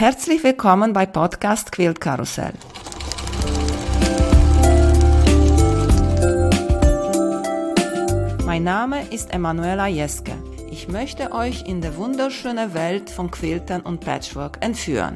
Herzlich willkommen bei Podcast Quiltkarussell. Mein Name ist Emanuela Jeske. Ich möchte euch in die wunderschöne Welt von Quiltern und Patchwork entführen.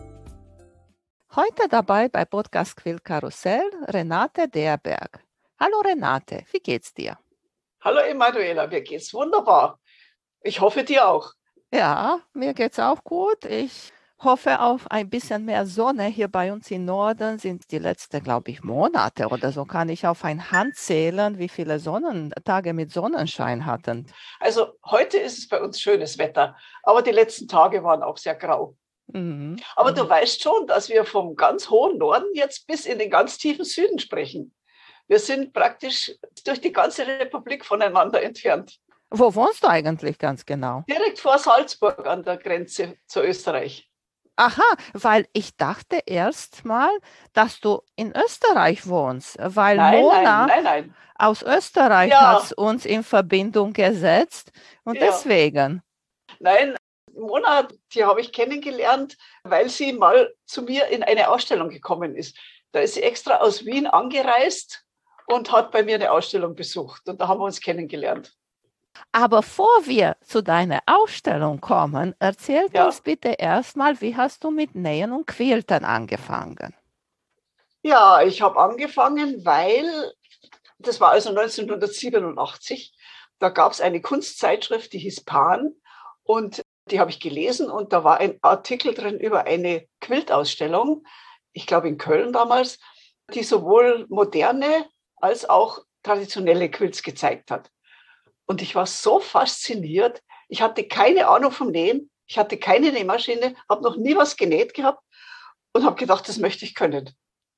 Heute dabei bei Podcast Quiltkarussell Renate Derberg. Hallo Renate, wie geht's dir? Hallo Emanuela, mir geht's wunderbar. Ich hoffe dir auch. Ja, mir geht's auch gut. Ich hoffe auf ein bisschen mehr Sonne. Hier bei uns im Norden sind die letzten, glaube ich, Monate oder so, kann ich auf eine Hand zählen, wie viele Tage mit Sonnenschein hatten. Also heute ist es bei uns schönes Wetter, aber die letzten Tage waren auch sehr grau. Mhm. Aber du weißt schon, dass wir vom ganz hohen Norden jetzt bis in den ganz tiefen Süden sprechen. Wir sind praktisch durch die ganze Republik voneinander entfernt. Wo wohnst du eigentlich ganz genau? Direkt vor Salzburg an der Grenze zu Österreich. Aha, weil ich dachte erst mal, dass du in Österreich wohnst, weil Nein, Mona nein. aus Österreich Ja, hat uns in Verbindung gesetzt und ja. deswegen. Nein, Mona, die habe ich kennengelernt, weil sie mal zu mir in eine Ausstellung gekommen ist. Da ist sie extra aus Wien angereist und hat bei mir eine Ausstellung besucht. Und da haben wir uns kennengelernt. Aber bevor wir zu deiner Ausstellung kommen, erzähl Ja, uns bitte erstmal, wie hast du mit Nähen und Quiltern angefangen? ja, ich habe angefangen, weil das war also 1987. Da gab es eine Kunstzeitschrift, die hieß Pan. Und die habe ich gelesen. Und da war ein Artikel drin über eine Quiltausstellung, ich glaube in Köln damals, die sowohl moderne als auch traditionelle Quilts gezeigt hat. Und ich war so fasziniert. Ich hatte keine Ahnung vom Nähen. Ich hatte keine Nähmaschine, habe noch nie was genäht gehabt und habe gedacht, das möchte ich können.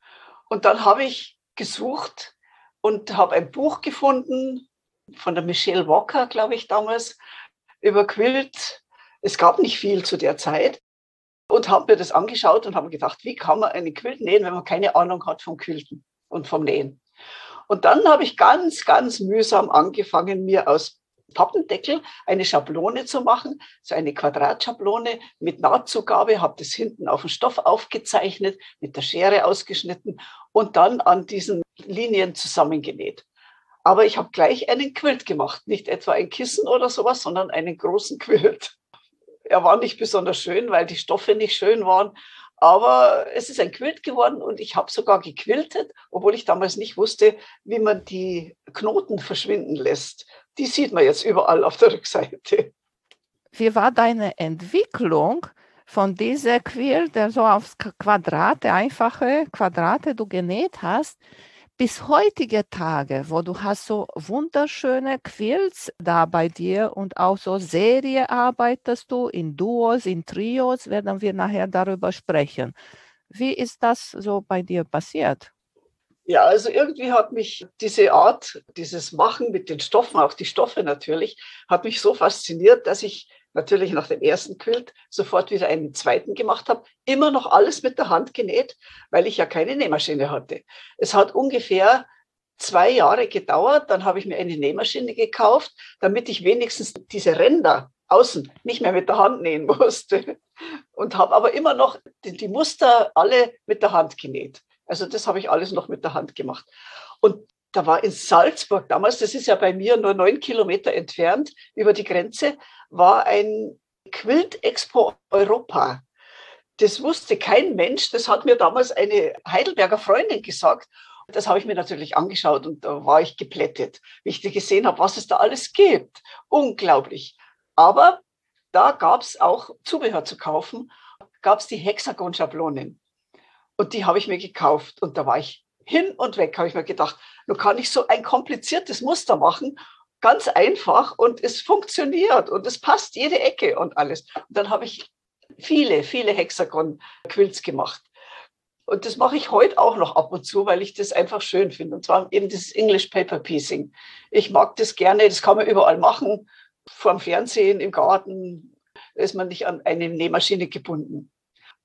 Und dann habe ich gesucht und habe ein Buch gefunden von der Michelle Walker, glaube ich, damals, über Quilt. Es gab nicht viel zu der Zeit. Und habe mir das angeschaut und habe gedacht, wie kann man einen Quilt nähen, wenn man keine Ahnung hat vom Quilten und vom Nähen. Und dann habe ich ganz mühsam angefangen, mir aus Pappendeckel eine Schablone zu machen, so eine Quadratschablone mit Nahtzugabe, habe das hinten auf den Stoff aufgezeichnet, mit der Schere ausgeschnitten und dann an diesen Linien zusammengenäht. Aber ich habe gleich einen Quilt gemacht, nicht etwa ein Kissen oder sowas, sondern einen großen Quilt. Er war nicht besonders schön, weil die Stoffe nicht schön waren. Aber es ist ein Quilt geworden und ich habe sogar gequiltet, obwohl ich damals nicht wusste, wie man die Knoten verschwinden lässt. Die sieht man jetzt überall auf der Rückseite. Wie war deine Entwicklung von dieser Quilt, der so aufs Quadrate, einfache Quadrate du genäht hast, bis heutige Tage, wo du hast so wunderschöne Quilts da bei dir und auch so Serie arbeitest du in Duos, in Trios, werden wir nachher darüber sprechen. Wie ist das so bei dir passiert? Ja, also irgendwie hat mich diese Art, dieses Machen mit den Stoffen, auch die Stoffe natürlich, hat mich so fasziniert, dass ich natürlich nach dem ersten Quilt sofort wieder einen zweiten gemacht habe. Immer noch alles mit der Hand genäht, weil ich ja keine Nähmaschine hatte. Es hat ungefähr 2 Jahre gedauert. Dann habe ich mir eine Nähmaschine gekauft, damit ich wenigstens diese Ränder außen nicht mehr mit der Hand nähen musste. Und habe aber immer noch die Muster alle mit der Hand genäht. Also das habe ich alles noch mit der Hand gemacht. Und da war in Salzburg damals, das ist ja bei mir nur 9 Kilometer entfernt über die Grenze, war ein Quilt-Expo Europa. Das wusste kein Mensch. Das hat mir damals eine Heidelberger Freundin gesagt. Das habe ich mir natürlich angeschaut und da war ich geplättet, wie ich gesehen habe, was es da alles gibt. Unglaublich. Aber da gab es auch Zubehör zu kaufen, gab es die Hexagon-Schablonen. Und die habe ich mir gekauft. Und da war ich hin und weg, habe ich mir gedacht, nun kann ich so ein kompliziertes Muster machen, ganz einfach und es funktioniert und es passt jede Ecke und alles. Und dann habe ich viele Hexagon-Quilts gemacht. Und das mache ich heute auch noch ab und zu, weil ich das einfach schön finde. Und zwar eben das English Paper Piecing. Ich mag das gerne, das kann man überall machen, vor dem Fernsehen, im Garten, da ist man nicht an eine Nähmaschine gebunden.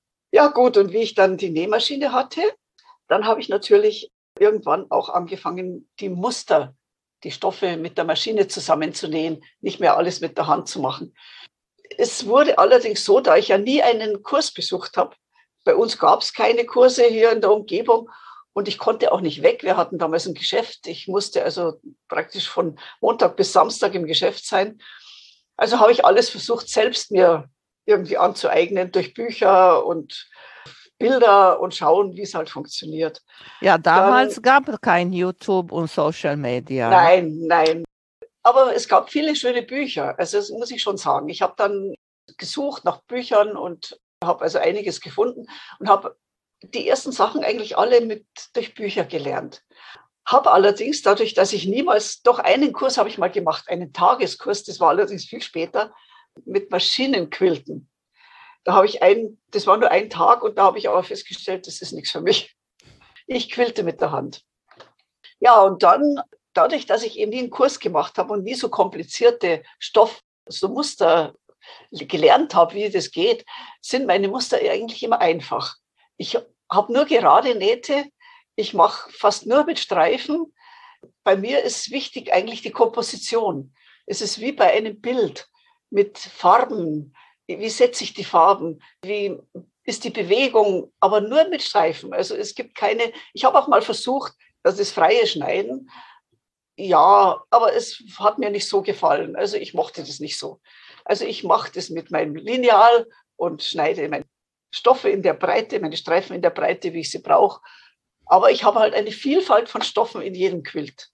Ja gut, und wie ich dann die Nähmaschine hatte, dann habe ich natürlich irgendwann auch angefangen, die Muster, die Stoffe mit der Maschine zusammenzunähen, nicht mehr alles mit der Hand zu machen. Es wurde allerdings so, da ich ja nie einen Kurs besucht habe, bei uns gab es keine Kurse hier in der Umgebung und ich konnte auch nicht weg. Wir hatten damals ein Geschäft. Ich musste also praktisch von Montag bis Samstag im Geschäft sein. Also habe ich alles versucht, selbst mir irgendwie anzueignen durch Bücher und Bilder und schauen, wie es halt funktioniert. Ja, Dann, damals gab es kein YouTube und Social Media. Ne? nein. Aber es gab viele schöne Bücher. Also das muss ich schon sagen. Ich habe dann gesucht nach Büchern und habe also einiges gefunden und habe die ersten Sachen eigentlich alle durch Bücher gelernt. Habe allerdings dadurch, dass ich niemals, doch einen Kurs habe ich mal gemacht, einen Tageskurs, das war allerdings viel später, mit Maschinenquilten. Das war nur ein Tag und da habe ich aber festgestellt, das ist nichts für mich. Ich quilte mit der Hand. Ja, und dann, dadurch, dass ich eben nie einen Kurs gemacht habe und nie so komplizierte so Muster gelernt habe, wie das geht, sind meine Muster eigentlich immer einfach. Ich habe nur gerade Nähte, ich mache fast nur mit Streifen. Bei mir ist wichtig eigentlich die Komposition. Es ist wie bei einem Bild mit Farben. Wie setze ich die Farben? Wie ist die Bewegung? Aber nur mit Streifen. Also es gibt keine, ich habe auch mal versucht, das freie Schneiden. Ja, aber es hat mir nicht so gefallen. Also ich mochte das nicht so. Also ich mache das mit meinem Lineal und schneide meine Stoffe in der Breite, meine Streifen in der Breite, wie ich sie brauche. Aber ich habe halt eine Vielfalt von Stoffen in jedem Quilt.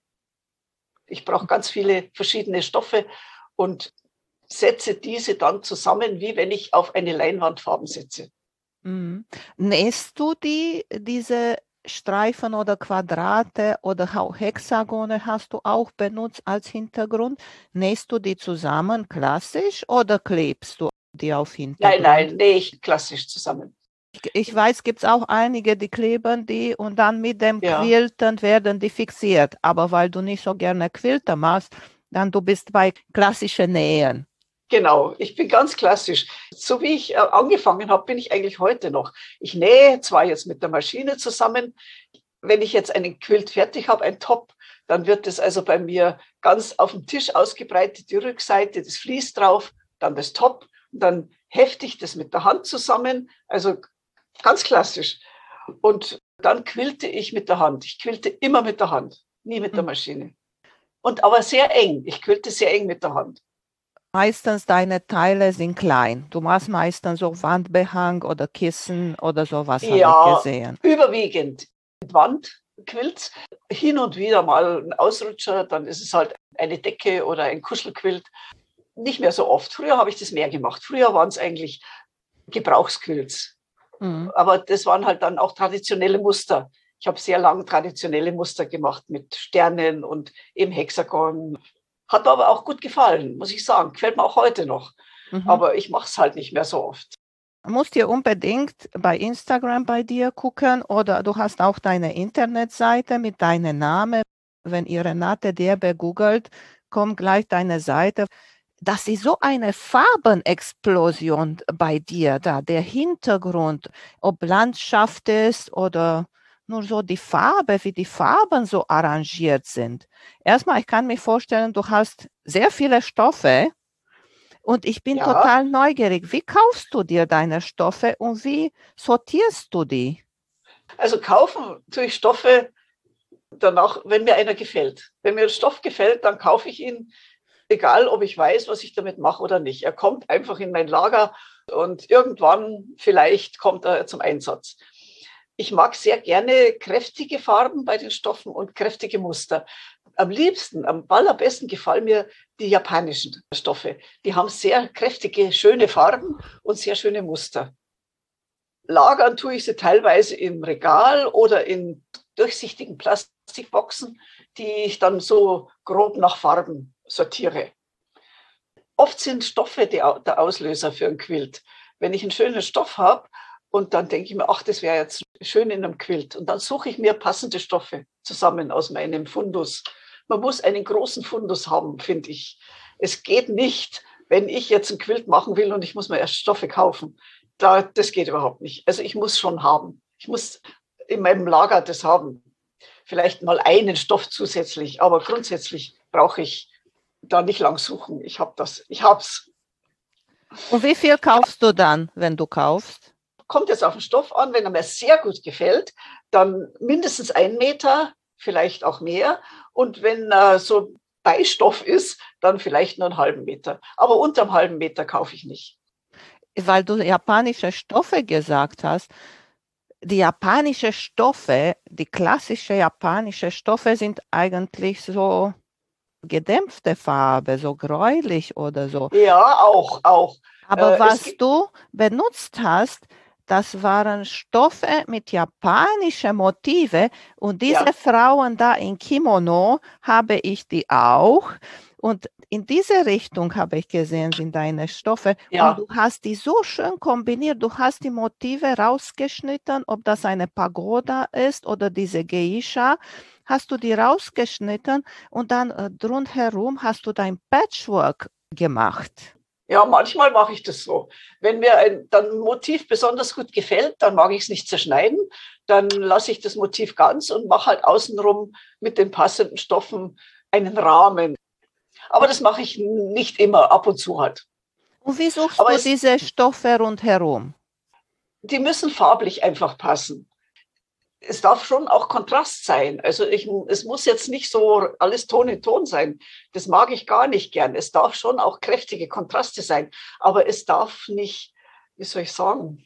Ich brauche ganz viele verschiedene Stoffe und setze diese dann zusammen, wie wenn ich auf eine Leinwand Farben setze. Mhm. Nähst du diese Streifen oder Quadrate oder auch Hexagone hast du auch benutzt als Hintergrund? Nähst du die zusammen klassisch oder klebst du die auf Hintergrund? Nein, ich klassisch zusammen. Ich weiß, gibt es auch einige, die kleben die und dann mit dem Ja, Quilten werden die fixiert. Aber weil du nicht so gerne Quilten machst, dann du bist bei klassischen Nähen. genau. Ich bin ganz klassisch. So wie ich angefangen habe, bin ich eigentlich heute noch. Ich nähe zwar jetzt mit der Maschine zusammen. Wenn ich jetzt einen Quilt fertig habe, ein Top, dann wird es also bei mir ganz auf dem Tisch ausgebreitet, die Rückseite, das Vlies drauf, dann das Top, und dann hefte ich das mit der Hand zusammen, also ganz klassisch. Und dann quilte ich mit der Hand. Ich quilte immer mit der Hand, nie mit der Maschine. Und aber sehr eng. Ich quilte sehr eng mit der Hand. Meistens deine Teile sind klein. Du machst meistens so Wandbehang oder Kissen oder sowas, habe ich Ja, gesehen. überwiegend Wandquilts. Hin und wieder mal ein Ausrutscher, dann ist es halt eine Decke oder ein Kuschelquilt. Nicht mehr so oft. Früher habe ich das mehr gemacht. Früher waren es eigentlich Gebrauchsquilts. Mhm. Aber das waren halt dann auch traditionelle Muster. Ich habe sehr lange traditionelle Muster gemacht mit Sternen und im Hexagon. Hat mir aber auch gut gefallen, muss ich sagen. Gefällt mir auch heute noch. Mhm. Aber ich mache es halt nicht mehr so oft. Musst ihr unbedingt bei Instagram bei dir gucken oder du hast auch deine Internetseite mit deinem Namen. Wenn ihr Renate Dierber googelt, kommt gleich deine Seite. Das ist so eine Farbenexplosion bei dir da, der Hintergrund, ob Landschaft ist oder nur so die Farbe, wie die Farben so arrangiert sind. Erstmal, ich kann mir vorstellen, du hast sehr viele Stoffe und ich bin Ja, total neugierig. Wie kaufst du dir deine Stoffe und wie sortierst du die? also kaufen tue ich Stoffe danach, wenn mir einer gefällt. Wenn mir ein Stoff gefällt, dann kaufe ich ihn, egal ob ich weiß, was ich damit mache oder nicht. Er kommt einfach in mein Lager und irgendwann vielleicht kommt er zum Einsatz. Ich mag sehr gerne kräftige Farben bei den Stoffen und kräftige Muster. Am liebsten, am allerbesten gefallen mir die japanischen Stoffe. Die haben sehr kräftige, schöne Farben und sehr schöne Muster. Lagern tue ich sie teilweise im Regal oder in durchsichtigen Plastikboxen, die ich dann so grob nach Farben sortiere. Oft sind Stoffe der Auslöser für ein Quilt. Wenn ich einen schönen Stoff habe und dann denke ich mir, ach, das wäre jetzt schön in einem Quilt. Und dann suche ich mir passende Stoffe zusammen aus meinem Fundus. Man muss einen großen Fundus haben, finde ich. Es geht nicht, wenn ich jetzt ein Quilt machen will und ich muss mir erst Stoffe kaufen. Das geht überhaupt nicht. Also ich muss schon haben. Ich muss in meinem Lager das haben. Vielleicht mal einen Stoff zusätzlich, aber grundsätzlich brauche ich da nicht lang suchen. Ich habe das. Ich habe es. Und wie viel kaufst du dann, wenn du kaufst? Kommt jetzt auf den Stoff an, wenn er mir sehr gut gefällt, dann mindestens 1 Meter, vielleicht auch mehr. Und wenn so Beistoff ist, dann vielleicht nur einen halben Meter. Aber unter einem halben Meter kaufe ich nicht. Weil du japanische Stoffe gesagt hast. Die japanische Stoffe, die klassische japanische Stoffe sind eigentlich so gedämpfte Farbe, so gräulich oder so. Ja, auch. Aber Es was gibt, du benutzt hast, das waren Stoffe mit japanischen Motive und diese ja, Frauen da in Kimono habe ich die auch. Und in diese Richtung habe ich gesehen, sind deine Stoffe. Und ja, du hast die so schön kombiniert. Du hast die Motive rausgeschnitten, ob das eine Pagoda ist oder diese Geisha. Hast du die rausgeschnitten und dann rundherum hast du dein Patchwork gemacht. ja, manchmal mache ich das so. Wenn mir dann ein Motiv besonders gut gefällt, dann mag ich es nicht zerschneiden. Dann lasse ich das Motiv ganz und mache halt außenrum mit den passenden Stoffen einen Rahmen. Aber das mache ich nicht immer, ab und zu halt. Und wie suchst Aber du diese Stoffe rundherum? die müssen farblich einfach passen. Es darf schon auch Kontrast sein. Also es muss jetzt nicht so alles Ton in Ton sein. Das mag ich gar nicht gern. Es darf schon auch kräftige Kontraste sein. Aber es darf nicht, wie soll ich sagen,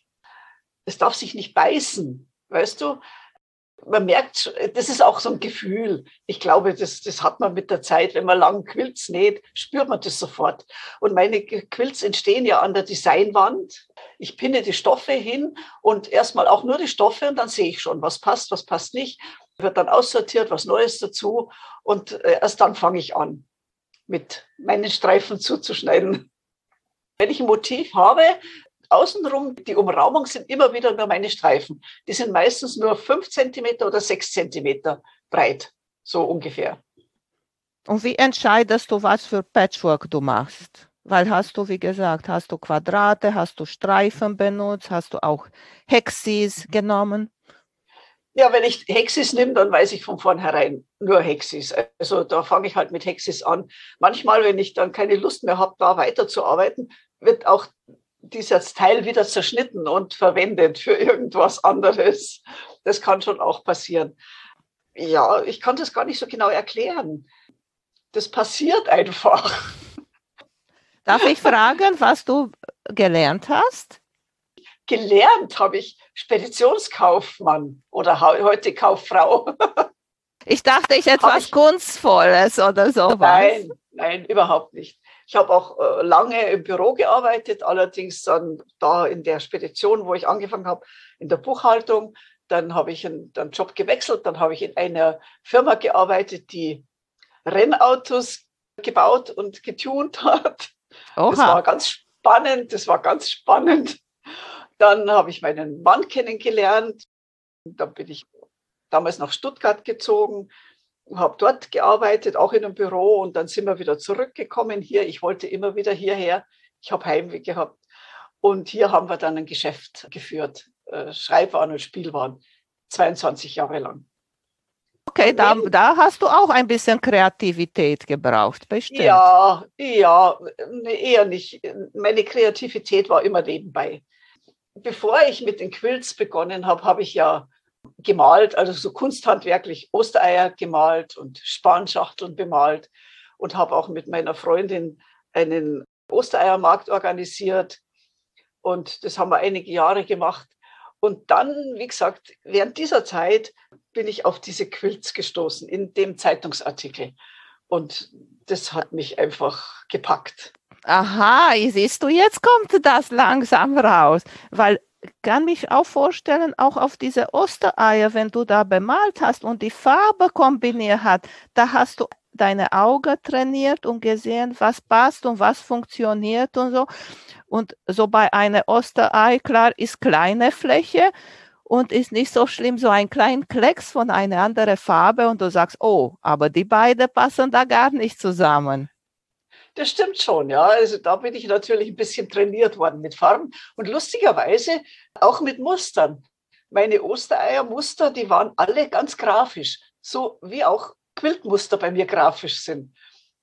es darf sich nicht beißen. Weißt du? Man merkt, das ist auch so ein Gefühl. Ich glaube, das hat man mit der Zeit, wenn man lang Quilts näht, spürt man das sofort. Und meine Quilts entstehen ja an der Designwand. Ich pinne die Stoffe hin und erstmal auch nur die Stoffe und dann sehe ich schon, was passt nicht. Wird dann aussortiert, was Neues dazu und erst dann fange ich an, mit meinen Streifen zuzuschneiden. Wenn ich ein Motiv habe, außenrum, die Umrahmung sind immer wieder nur meine Streifen. Die sind meistens nur 5 Zentimeter oder 6 Zentimeter breit, so ungefähr. Und wie entscheidest du, was für Patchwork du machst? Weil hast du, wie gesagt, hast du Quadrate, hast du Streifen benutzt, hast du auch Hexis genommen? Ja, wenn ich Hexis nehme, dann weiß ich von vornherein nur Hexis. Also da fange ich halt mit Hexis an. Manchmal, wenn ich dann keine Lust mehr habe, da weiterzuarbeiten, wird auch dieses Teil wieder zerschnitten und verwendet für irgendwas anderes. Das kann schon auch passieren. Ja, ich kann das gar nicht so genau erklären. Das passiert einfach. Darf ich fragen, was du gelernt hast? Gelernt habe ich Speditionskaufmann oder heute Kauffrau. Ich dachte, ich Habe etwas ich, Kunstvolles oder sowas. nein, überhaupt nicht. Ich habe auch lange im Büro gearbeitet, allerdings dann da in der Spedition, wo ich angefangen habe, in der Buchhaltung. Dann habe ich einen Job gewechselt, dann habe ich in einer Firma gearbeitet, die Rennautos gebaut und getunt hat. Oha. Das war ganz spannend. Dann habe ich meinen Mann kennengelernt. Dann bin ich damals nach Stuttgart gezogen, habe dort gearbeitet, auch in einem Büro. Und dann sind wir wieder zurückgekommen hier. Ich wollte immer wieder hierher. Ich habe Heimweh gehabt. Und hier haben wir dann ein Geschäft geführt, Schreibwaren und Spielwaren, 22 Jahre lang. Okay, da hast du auch ein bisschen Kreativität gebraucht, bestimmt. Ja, eher nicht. Meine Kreativität war immer nebenbei. Bevor ich mit den Quilts begonnen habe, habe ich ja gemalt, also so kunsthandwerklich Ostereier gemalt und Spanschachteln bemalt und habe auch mit meiner Freundin einen Ostereiermarkt organisiert. Und das haben wir einige Jahre gemacht. Und dann, wie gesagt, während dieser Zeit bin ich auf diese Quilts gestoßen in dem Zeitungsartikel. Und das hat mich einfach gepackt. Aha, siehst du, jetzt kommt das langsam raus, weil kann mich auch vorstellen, auch auf diese Ostereier, wenn du da bemalt hast und die Farbe kombiniert hat, da hast du deine Augen trainiert und gesehen, was passt und was funktioniert und so. Und so bei einer Osterei, klar, ist kleine Fläche und ist nicht so schlimm, so ein kleiner Klecks von einer anderen Farbe und du sagst, oh, aber die beiden passen da gar nicht zusammen. Das stimmt schon, ja. Also da bin ich natürlich ein bisschen trainiert worden mit Farben und lustigerweise auch mit Mustern. Meine Ostereiermuster, die waren alle ganz grafisch, so wie auch Quiltmuster bei mir grafisch sind.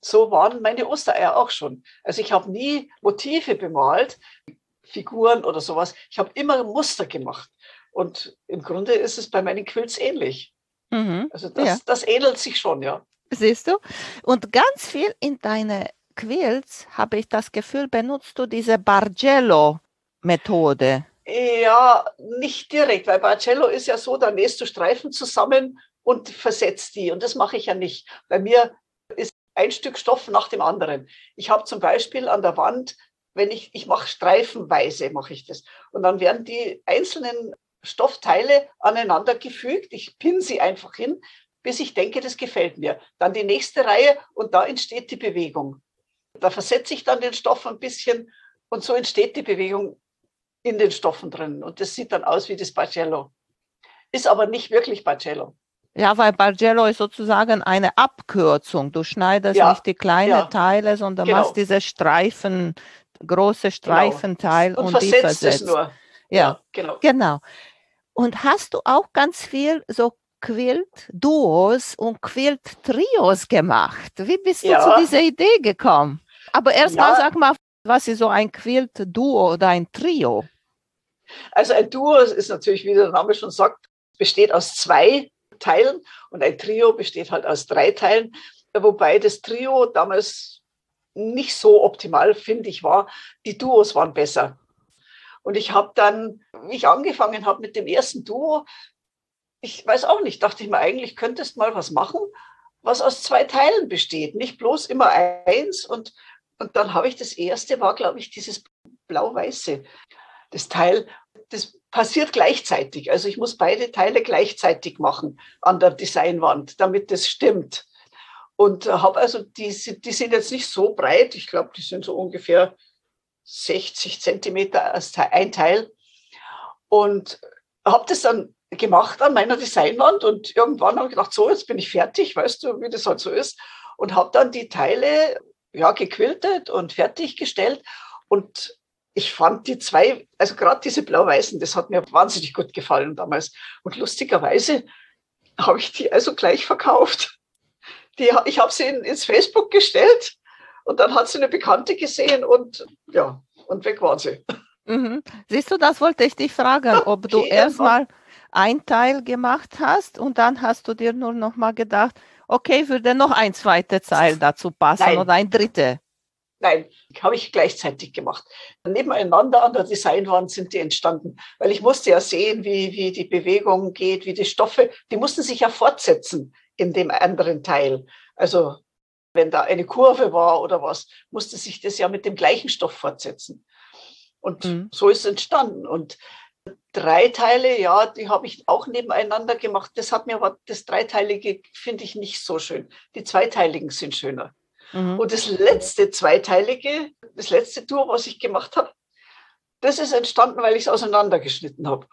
so waren meine Ostereier auch schon. Also ich habe nie Motive bemalt, Figuren oder sowas. Ich habe immer Muster gemacht. Und im Grunde ist es bei meinen Quilts ähnlich. Mhm. Also Ja, das ähnelt sich schon, ja. siehst du? Und ganz viel in deine Quilts, habe ich das Gefühl, benutzt du diese Bargello-Methode. Ja, nicht direkt, weil Barcello ist ja so, da nähst du Streifen zusammen und versetzt die. Und das mache ich ja nicht. Bei mir ist ein Stück Stoff nach dem anderen. Ich habe zum Beispiel an der Wand, wenn ich mache streifenweise, mache ich das. Und dann werden die einzelnen Stoffteile aneinander gefügt. Ich pinne sie einfach hin, bis ich denke, das gefällt mir. Dann die nächste Reihe und da entsteht die Bewegung. Da versetze ich dann den Stoff ein bisschen und so entsteht die Bewegung in den Stoffen drin. Und das sieht dann aus wie das Bargello. Ist aber nicht wirklich Bargello. Ja, weil Bargello ist sozusagen eine Abkürzung. Du schneidest Ja, nicht die kleinen ja, Teile, sondern machst genau, diese Streifen, große genau. Streifenteil Und und die versetzt es versetzt. nur. Ja, Ja, genau. genau. Und hast du auch ganz viel so Quilt-Duos und Quilt-Trios gemacht? Wie bist du zu Ja, dieser Idee gekommen? Aber erstmal ja, sag mal, was ist so ein Quilt-Duo oder ein Trio? also ein Duo ist natürlich, wie der Name schon sagt, besteht aus zwei Teilen und ein Trio besteht halt aus drei Teilen, wobei das Trio damals nicht so optimal, finde ich, war. Die Duos waren besser. Und ich habe dann, wie ich angefangen habe mit dem ersten Duo, ich weiß auch nicht, dachte ich mir, eigentlich könntest mal was machen, was aus zwei Teilen besteht, nicht bloß immer eins. Und dann habe ich das erste, war, glaube ich, dieses blau-weiße, das Teil, das passiert gleichzeitig. Also ich muss beide Teile gleichzeitig machen an der Designwand, damit das stimmt. Und habe also, die sind jetzt nicht so breit, ich glaube, die sind so ungefähr 60 Zentimeter als ein Teil. Und habe das dann gemacht an meiner Designwand und irgendwann habe ich gedacht, so, jetzt bin ich fertig, weißt du, wie das halt so ist. Und habe dann die Teile ja, gequiltet und fertiggestellt. Und ich fand die zwei, also gerade diese blau-weißen, das hat mir wahnsinnig gut gefallen damals. Und lustigerweise habe ich die also gleich verkauft. Ich habe sie ins Facebook gestellt und dann hat sie eine Bekannte gesehen und ja, und weg waren sie. Mhm. Siehst du, das wollte ich dich fragen, ob du Okay, irgendwann. erstmal ein Teil gemacht hast und dann hast du dir nur noch mal gedacht, okay, würde noch ein zweites Teil dazu passen oder Nein, ein dritte. nein, habe ich gleichzeitig gemacht. Nebeneinander an der Designwand sind die entstanden, weil ich musste ja sehen, wie die Bewegung geht, wie die Stoffe, die mussten sich ja fortsetzen in dem anderen Teil. Also wenn da eine Kurve war oder was, musste sich das ja mit dem gleichen Stoff fortsetzen. Und Mhm. so ist es entstanden. Und drei Teile, ja, die habe ich auch nebeneinander gemacht. Das hat mir aber, das Dreiteilige finde ich nicht so schön. Die Zweiteiligen sind schöner. Mhm. Und das letzte Zweiteilige, das letzte Tour, was ich gemacht habe, das ist entstanden, weil ich es auseinandergeschnitten habe.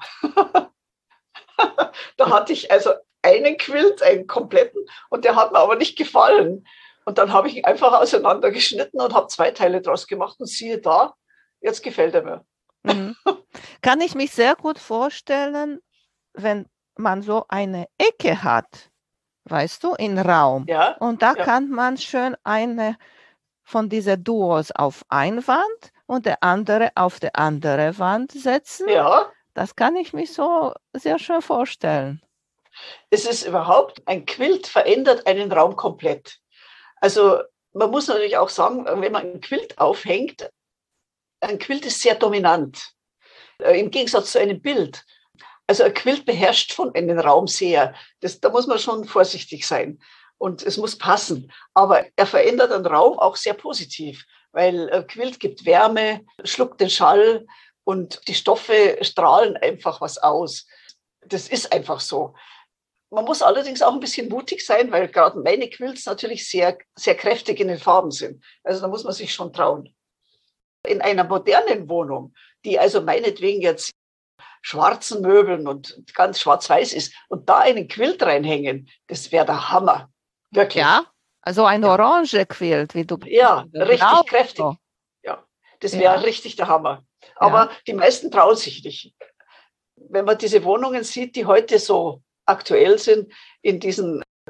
Da hatte ich also einen Quilt, einen kompletten, und der hat mir aber nicht gefallen. Und dann habe ich ihn einfach auseinandergeschnitten und habe zwei Teile draus gemacht und siehe da, jetzt gefällt er mir. Mhm. Kann ich mich sehr gut vorstellen, wenn man so eine Ecke hat, weißt du, in Raum. Ja, Und da ja, kann man schön eine von diesen Duos auf eine Wand und der andere auf die andere Wand setzen. ja. Das kann ich mich so sehr schön vorstellen. Es ist überhaupt, ein Quilt verändert einen Raum komplett. Also man muss natürlich auch sagen, wenn man ein Quilt aufhängt, ein Quilt ist sehr dominant, im Gegensatz zu einem Bild. Also ein Quilt beherrscht von einem Raum sehr. Da muss man schon vorsichtig sein und es muss passen. Aber er verändert einen Raum auch sehr positiv, weil ein Quilt gibt Wärme, schluckt den Schall und die Stoffe strahlen einfach was aus. Das ist einfach so. Man muss allerdings auch ein bisschen mutig sein, weil gerade meine Quilts natürlich sehr, sehr kräftig in den Farben sind. Also da muss man sich schon trauen. In einer modernen Wohnung, die also meinetwegen jetzt schwarzen Möbeln und ganz schwarz-weiß ist und da einen Quilt reinhängen, das wäre der Hammer. Ja, Wirklich. also ein Ja, orange Quilt, wie du ja, oder blau. richtig kräftig. So. Ja, das wäre Ja, richtig der Hammer. ja. Aber die meisten trauen sich nicht. Wenn man diese Wohnungen sieht, die heute so aktuell sind, in diesen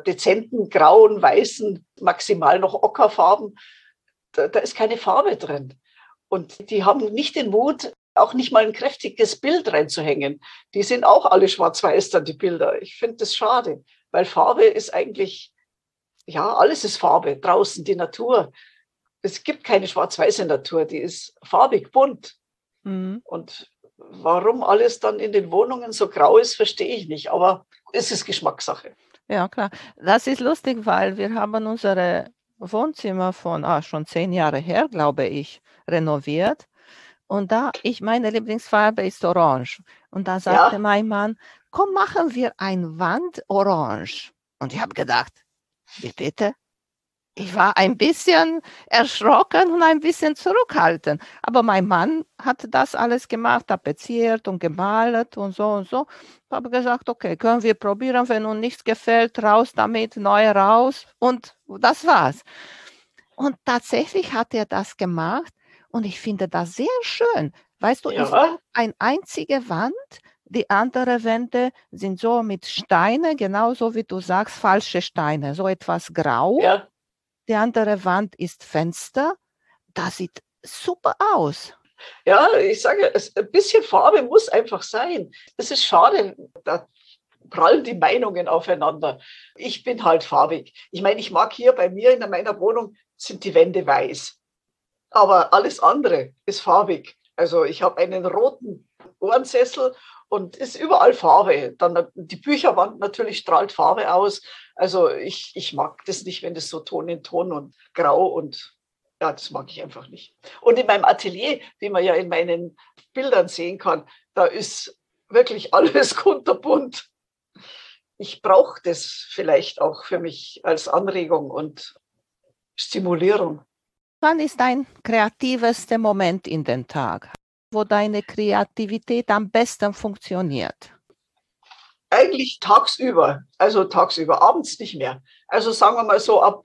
dezenten grauen, weißen, maximal noch Ockerfarben. Da ist keine Farbe drin. Und die haben nicht den Mut, auch nicht mal ein kräftiges Bild reinzuhängen. Die sind auch alle schwarz-weiß dann, die Bilder. Ich finde das schade, weil Farbe ist eigentlich, ja, alles ist Farbe. Draußen die Natur. Es gibt keine schwarz-weiße Natur, die ist farbig, bunt. Mhm. Und warum alles dann in den Wohnungen so grau ist, verstehe ich nicht. Aber es ist Geschmackssache. Ja, klar. Das ist lustig, weil wir haben unsere Wohnzimmer von schon 10 Jahre her, glaube ich, renoviert. Und meine Lieblingsfarbe ist Orange. Und da sagte mein Mann, komm, machen wir ein Wand orange. Und ich habe gedacht, wie bitte? Ich war ein bisschen erschrocken und ein bisschen zurückhaltend. Aber mein Mann hat das alles gemacht, tapeziert und gemalt und so und so. Ich habe gesagt, okay, können wir probieren, wenn uns nichts gefällt, raus damit, neu raus. Und das war's. Und tatsächlich hat er das gemacht und ich finde das sehr schön. Weißt du, es ist eine einzige Wand. Die anderen Wände sind so mit Steinen, genauso wie du sagst, falsche Steine, so etwas grau. Ja. Die andere Wand ist Fenster. Das sieht super aus. Ja, ich sage, ein bisschen Farbe muss einfach sein. Es ist schade, da prallen die Meinungen aufeinander. Ich bin halt farbig. Ich meine, ich mag hier bei mir in meiner Wohnung sind die Wände weiß. Aber alles andere ist farbig. Also ich habe einen roten Ohrensessel und ist überall Farbe. Dann die Bücherwand natürlich strahlt Farbe aus. Also ich mag das nicht, wenn das so Ton in Ton und grau und ja, das mag ich einfach nicht. Und in meinem Atelier, wie man ja in meinen Bildern sehen kann, da ist wirklich alles kunterbunt. Ich brauche das vielleicht auch für mich als Anregung und Stimulierung. Wann ist dein kreativster Moment in den Tag, wo deine Kreativität am besten funktioniert? Eigentlich tagsüber, abends nicht mehr. Also sagen wir mal so, ab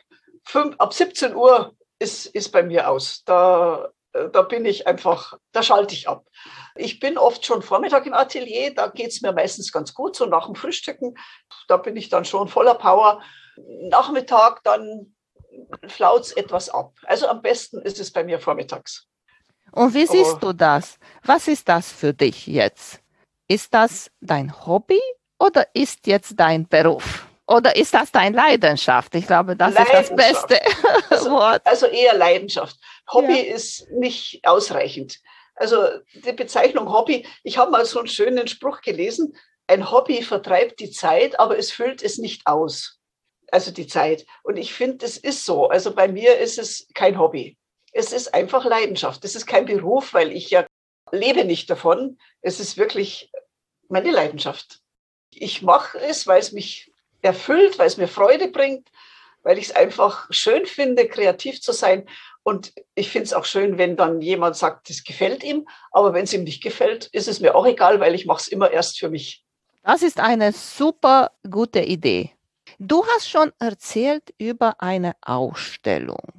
17 Uhr ist bei mir aus. Da bin ich einfach, da schalte ich ab. Ich bin oft schon Vormittag im Atelier, da geht es mir meistens ganz gut, so nach dem Frühstücken. Da bin ich dann schon voller Power. Nachmittag, dann flaut es etwas ab. Also am besten ist es bei mir vormittags. Und wie siehst du das? Was ist das für dich jetzt? Ist das dein Hobby oder ist jetzt dein Beruf? Oder ist das deine Leidenschaft? Ich glaube, das ist das beste Wort. Also eher Leidenschaft. Hobby ist nicht ausreichend. Also die Bezeichnung Hobby, ich habe mal so einen schönen Spruch gelesen, ein Hobby vertreibt die Zeit, aber es füllt es nicht aus. Also die Zeit. Und ich finde, das ist so. Also bei mir ist es kein Hobby. Es ist einfach Leidenschaft. Es ist kein Beruf, weil ich ja lebe nicht davon. Es ist wirklich meine Leidenschaft. Ich mache es, weil es mich erfüllt, weil es mir Freude bringt, weil ich es einfach schön finde, kreativ zu sein. Und ich finde es auch schön, wenn dann jemand sagt, das gefällt ihm. Aber wenn es ihm nicht gefällt, ist es mir auch egal, weil ich mache es immer erst für mich. Das ist eine super gute Idee. Du hast schon erzählt über eine Ausstellung.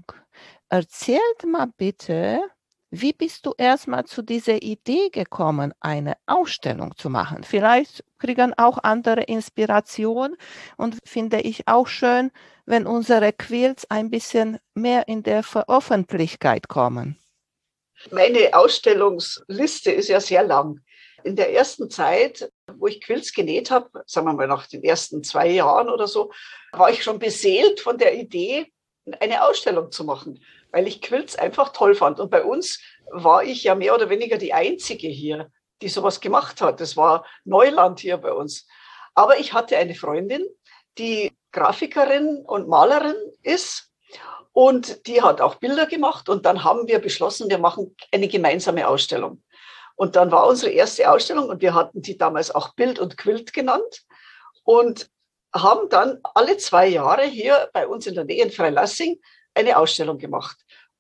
Erzählt mal bitte, wie bist du erstmal zu dieser Idee gekommen, eine Ausstellung zu machen? Vielleicht kriegen auch andere Inspiration und finde ich auch schön, wenn unsere Quilts ein bisschen mehr in der Veröffentlichkeit kommen. Meine Ausstellungsliste ist ja sehr lang. In der ersten Zeit, wo ich Quilts genäht habe, sagen wir mal nach den ersten 2 Jahren oder so, war ich schon beseelt von der Idee, eine Ausstellung zu machen, weil ich Quilts einfach toll fand. Und bei uns war ich ja mehr oder weniger die Einzige hier, die sowas gemacht hat. Das war Neuland hier bei uns. Aber ich hatte eine Freundin, die Grafikerin und Malerin ist und die hat auch Bilder gemacht. Und dann haben wir beschlossen, wir machen eine gemeinsame Ausstellung. Und dann war unsere erste Ausstellung und wir hatten die damals auch Bild und Quilt genannt und haben dann alle 2 Jahre hier bei uns in der Nähe in Freilassing eine Ausstellung gemacht.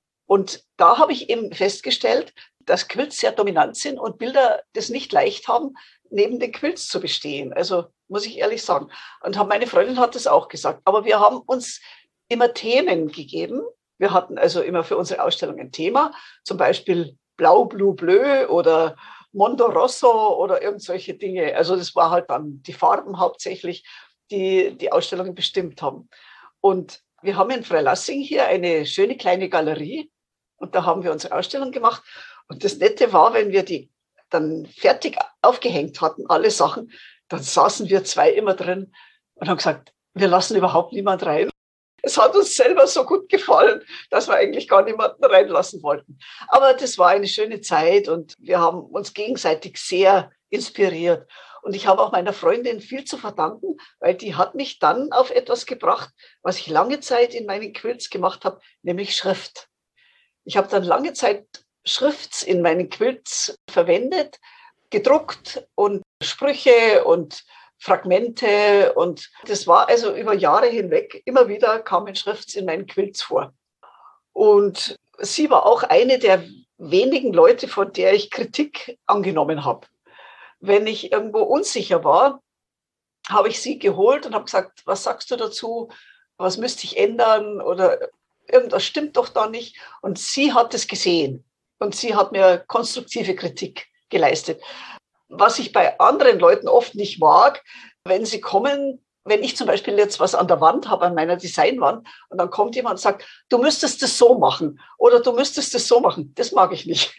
Und da habe ich eben festgestellt, dass Quilts sehr dominant sind und Bilder das nicht leicht haben, neben den Quilts zu bestehen. Also muss ich ehrlich sagen. Und meine Freundin hat das auch gesagt. Aber wir haben uns immer Themen gegeben. Wir hatten also immer für unsere Ausstellung ein Thema, zum Beispiel Blau, Blue, Bleu oder Mondo Rosso oder irgend solche Dinge. Also das war halt dann die Farben hauptsächlich. die die Ausstellungen bestimmt haben. Und wir haben in Freilassing hier eine schöne kleine Galerie und da haben wir unsere Ausstellung gemacht. Und das Nette war, wenn wir die dann fertig aufgehängt hatten, alle Sachen, dann saßen wir zwei immer drin und haben gesagt, wir lassen überhaupt niemand rein. Es hat uns selber so gut gefallen, dass wir eigentlich gar niemanden reinlassen wollten. Aber das war eine schöne Zeit und wir haben uns gegenseitig sehr inspiriert. Und ich habe auch meiner Freundin viel zu verdanken, weil die hat mich dann auf etwas gebracht, was ich lange Zeit in meinen Quilts gemacht habe, nämlich Schrift. Ich habe dann lange Zeit Schrifts in meinen Quilts verwendet, gedruckt und Sprüche und Fragmente. Und das war also über Jahre hinweg, immer wieder kamen Schrifts in meinen Quilts vor. Und sie war auch eine der wenigen Leute, von der ich Kritik angenommen habe. Wenn ich irgendwo unsicher war, habe ich sie geholt und habe gesagt, was sagst du dazu? Was müsste ich ändern? Oder irgendwas stimmt doch da nicht. Und sie hat es gesehen und sie hat mir konstruktive Kritik geleistet. Was ich bei anderen Leuten oft nicht mag, wenn sie kommen, wenn ich zum Beispiel jetzt was an der Wand habe, an meiner Designwand, und dann kommt jemand und sagt, du müsstest das so machen oder du müsstest das so machen. Das mag ich nicht.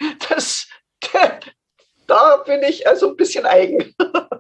Da bin ich also ein bisschen eigen.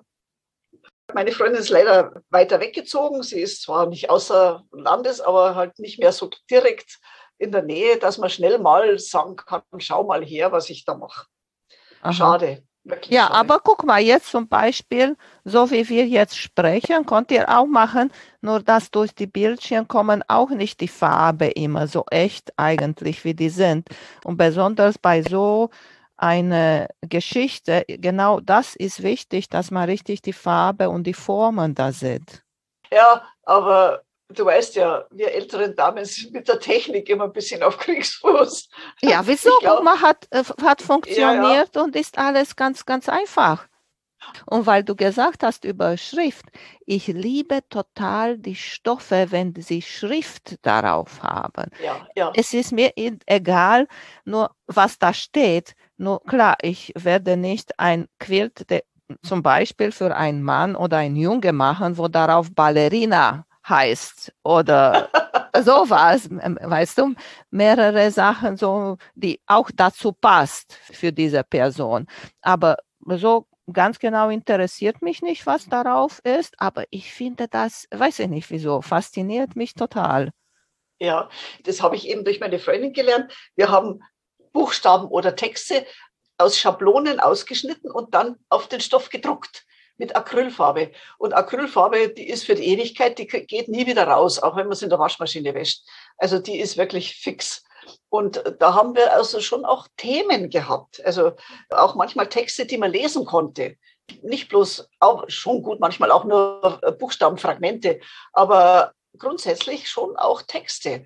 Meine Freundin ist leider weiter weggezogen. Sie ist zwar nicht außer Landes, aber halt nicht mehr so direkt in der Nähe, dass man schnell mal sagen kann, schau mal her, was ich da mache. Aha. Schade. Wirklich ja, schade. aber guck mal, jetzt zum Beispiel, so wie wir jetzt sprechen, könnt ihr auch machen, nur dass durch die Bildchen kommen auch nicht die Farbe immer so echt eigentlich, wie die sind. Und besonders bei so einer Geschichte, genau das ist wichtig, dass man richtig die Farbe und die Formen da sieht. Ja, aber du weißt ja, wir älteren Damen sind mit der Technik immer ein bisschen auf Kriegsfuß. Ja, wieso? Ich glaub, Guck mal, hat funktioniert und ist alles ganz, ganz einfach. Und weil du gesagt hast über Schrift, ich liebe total die Stoffe, wenn sie Schrift darauf haben. Ja. Es ist mir egal, nur was da steht. Nur klar, ich werde nicht ein Quilt zum Beispiel für einen Mann oder einen Junge machen, wo darauf Ballerina heißt oder sowas, weißt du, mehrere Sachen, so, die auch dazu passt für diese Person. Aber so ganz genau interessiert mich nicht, was darauf ist, aber ich finde das, weiß ich nicht wieso, fasziniert mich total. Ja, das habe ich eben durch meine Freundin gelernt. Wir haben Buchstaben oder Texte aus Schablonen ausgeschnitten und dann auf den Stoff gedruckt mit Acrylfarbe. Und Acrylfarbe, die ist für die Ewigkeit, die geht nie wieder raus, auch wenn man es in der Waschmaschine wäscht. Also die ist wirklich fix. Und da haben wir also schon auch Themen gehabt. Also auch manchmal Texte, die man lesen konnte. Nicht bloß, auch schon gut, manchmal auch nur Buchstabenfragmente, aber grundsätzlich schon auch Texte.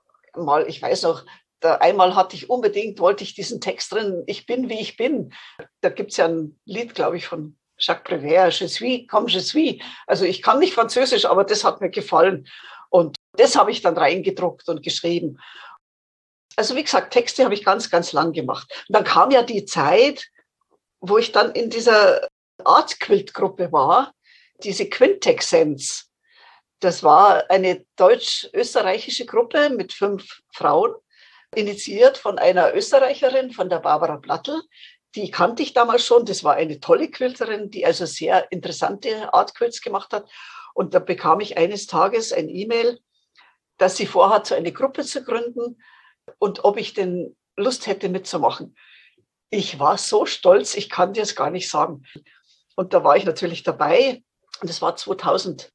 Ich weiß noch, einmal wollte ich diesen Text drin, ich bin, wie ich bin. Da gibt es ja ein Lied, glaube ich, von Jacques Prévert, Je suis comme je suis. Also ich kann nicht Französisch, aber das hat mir gefallen. Und das habe ich dann reingedruckt und geschrieben. Also wie gesagt, Texte habe ich ganz, ganz lang gemacht. Und dann kam ja die Zeit, wo ich dann in dieser Art-Quilt-Gruppe war, diese Quintexsenz. Das war eine deutsch-österreichische Gruppe mit 5 Frauen, initiiert von einer Österreicherin, von der Barbara Blattl. Die kannte ich damals schon. Das war eine tolle Quilterin, die also sehr interessante Art-Quilts gemacht hat. Und da bekam ich eines Tages ein E-Mail, dass sie vorhat, so eine Gruppe zu gründen und ob ich denn Lust hätte mitzumachen. Ich war so stolz, ich kann dir es gar nicht sagen. Und da war ich natürlich dabei. Und das war 2003,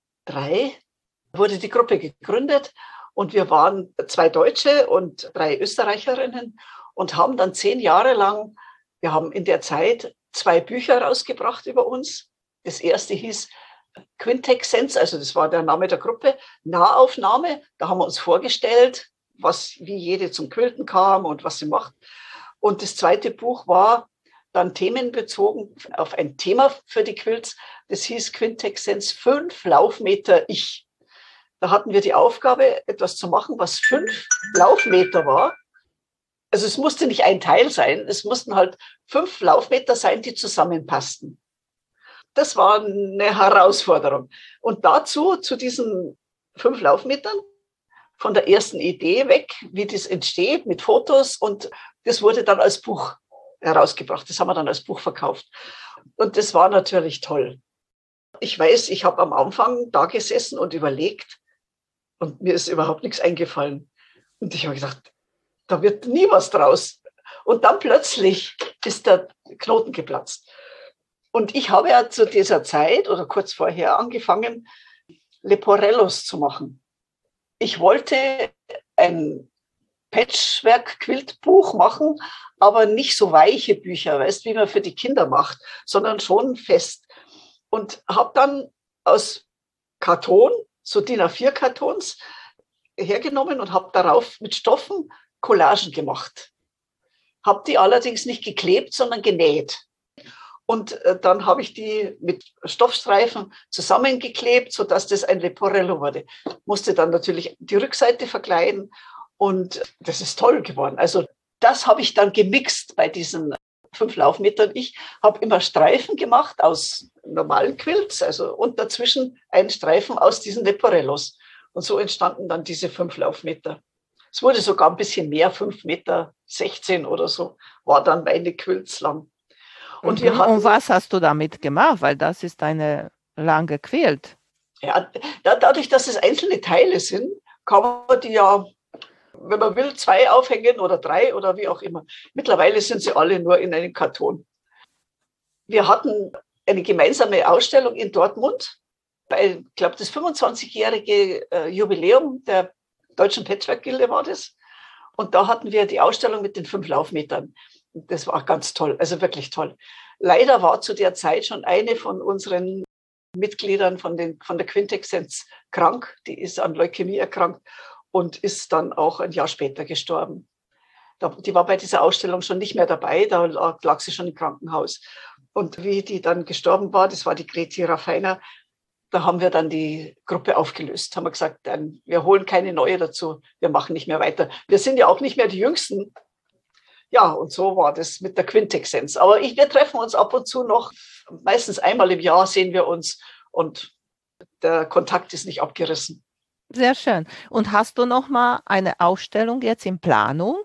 wurde die Gruppe gegründet. Und wir waren 2 Deutsche und 3 Österreicherinnen und haben dann 10 Jahre lang, wir haben in der Zeit 2 Bücher rausgebracht über uns. Das erste hieß Quintexsenz, also das war der Name der Gruppe, Nahaufnahme. Da haben wir uns vorgestellt, wie jede zum Quilten kam und was sie macht. Und das zweite Buch war dann themenbezogen auf ein Thema für die Quilts. Das hieß Quintexsenz 5 Laufmeter Ich. Da hatten wir die Aufgabe, etwas zu machen, was 5 Laufmeter war. Also es musste nicht ein Teil sein, es mussten halt 5 Laufmeter sein, die zusammenpassten. das war eine Herausforderung. Und dazu, zu diesen 5 Laufmetern, von der ersten Idee weg, wie das entsteht, mit Fotos. Und das wurde dann als Buch herausgebracht. Das haben wir dann als Buch verkauft. Und das war natürlich toll. Ich weiß, ich habe am Anfang da gesessen und überlegt und mir ist überhaupt nichts eingefallen. Und ich habe gedacht, da wird nie was draus. Und dann plötzlich ist der Knoten geplatzt. Und ich habe ja zu dieser Zeit oder kurz vorher angefangen, Leporellos zu machen. Ich wollte ein Patchwork-Quiltbuch machen, aber nicht so weiche Bücher, weißt, wie man für die Kinder macht, sondern schon fest. Und habe dann aus Karton, so DIN A4-Kartons, hergenommen und habe darauf mit Stoffen Collagen gemacht. Habe die allerdings nicht geklebt, sondern genäht. Und dann habe ich die mit Stoffstreifen zusammengeklebt, sodass das ein Leporello wurde. Musste dann natürlich die Rückseite verkleiden und das ist toll geworden. Also das habe ich dann gemixt bei diesen 5 Laufmetern. Ich habe immer Streifen gemacht aus normalen Quilts, also und dazwischen einen Streifen aus diesen Leporellos. Und so entstanden dann diese 5 Laufmeter. Es wurde sogar ein bisschen mehr, 5,16 Meter oder so, war dann meine Quilts lang. Und was hast du damit gemacht? Weil das ist eine lange Quilt. Ja, dadurch, dass es einzelne Teile sind, kann man die ja, wenn man will, 2 aufhängen oder 3 oder wie auch immer. Mittlerweile sind sie alle nur in einem Karton. Wir hatten eine gemeinsame Ausstellung in Dortmund, bei, ich glaube, das 25-jährige Jubiläum der Deutschen Patchwork-Gilde war das. Und da hatten wir die Ausstellung mit den 5 Laufmetern. Das war ganz toll, also wirklich toll. Leider war zu der Zeit schon eine von unseren Mitgliedern von der Quintessenz krank. Die ist an Leukämie erkrankt und ist dann auch ein Jahr später gestorben. Die war bei dieser Ausstellung schon nicht mehr dabei, da lag sie schon im Krankenhaus. Und wie die dann gestorben war, das war die Greti Raffiner, da haben wir dann die Gruppe aufgelöst. Haben wir gesagt, wir holen keine neue dazu, wir machen nicht mehr weiter. Wir sind ja auch nicht mehr die Jüngsten. Ja, und so war das mit der Quintessenz. Aber wir treffen uns ab und zu noch, meistens einmal im Jahr sehen wir uns und der Kontakt ist nicht abgerissen. Sehr schön. Und hast du noch mal eine Ausstellung jetzt in Planung?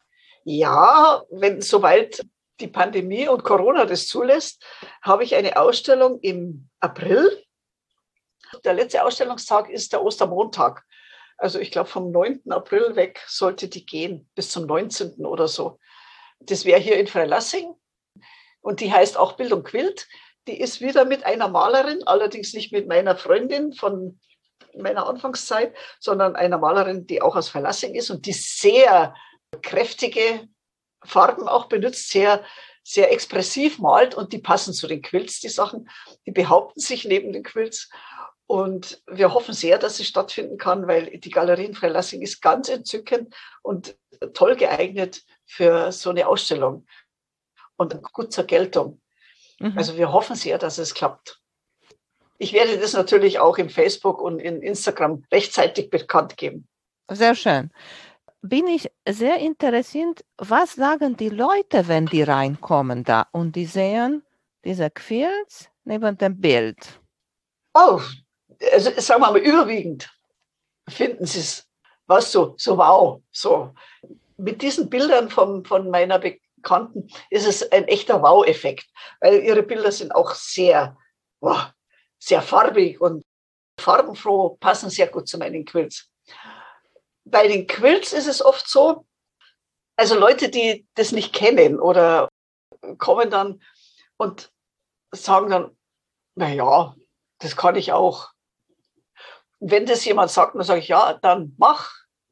Ja, wenn soweit die Pandemie und Corona das zulässt, habe ich eine Ausstellung im April. Der letzte Ausstellungstag ist der Ostermontag. Also ich glaube, vom 9. April weg sollte die gehen, bis zum 19. oder so. Das wäre hier in Freilassing und die heißt auch Bildung Quilt. Die ist wieder mit einer Malerin, allerdings nicht mit meiner Freundin von meiner Anfangszeit, sondern einer Malerin, die auch aus Freilassing ist und die sehr kräftige Farben auch benutzt, sehr, sehr expressiv malt und die passen zu den Quilts, die Sachen, die behaupten sich neben den Quilts. Und wir hoffen sehr, dass sie stattfinden kann, weil die Galerie in Freilassing ist ganz entzückend und toll geeignet für so eine Ausstellung und gut zur Geltung. Also wir hoffen sehr, dass es klappt. Ich werde das natürlich auch in Facebook und in Instagram rechtzeitig bekannt geben. Sehr schön. Bin ich sehr interessiert, was sagen die Leute, wenn die reinkommen da und die sehen diese Quilts neben dem Bild? Oh, also sagen wir mal, überwiegend finden sie es, was so wow, so. Mit diesen Bildern von meiner Bekannten ist es ein echter Wow-Effekt, weil ihre Bilder sind auch sehr, wow, sehr farbig und farbenfroh, passen sehr gut zu meinen Quilts. Bei den Quilts ist es oft so, also Leute, die das nicht kennen oder kommen dann und sagen dann, naja, das kann ich auch. Wenn das jemand sagt, dann sage ich, ja, dann mach.